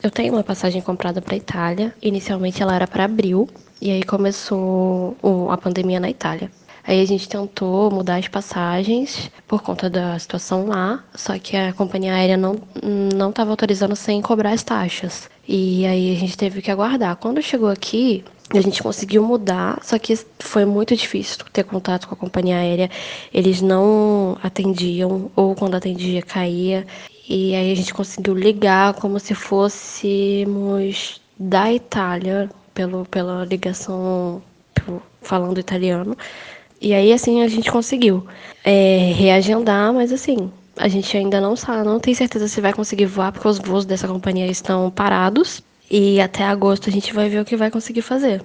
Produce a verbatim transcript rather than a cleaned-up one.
Eu tenho uma passagem comprada para Itália. Inicialmente ela era para abril, e aí começou o- a pandemia na Itália. Aí a gente tentou mudar as passagens por conta da situação lá, só que a companhia aérea não não estava autorizando sem cobrar as taxas. E aí a gente teve que aguardar. Quando chegou aqui, a gente conseguiu mudar, só que foi muito difícil ter contato com a companhia aérea. Eles não atendiam, ou quando atendia, caía. E aí a gente conseguiu ligar como se fôssemos da Itália, pelo, pela ligação pelo- falando italiano. E aí assim a gente conseguiu é, reagendar, mas assim, a gente ainda não sabe, não tem certeza se vai conseguir voar, porque os voos dessa companhia estão parados. E até agosto a gente vai ver o que vai conseguir fazer.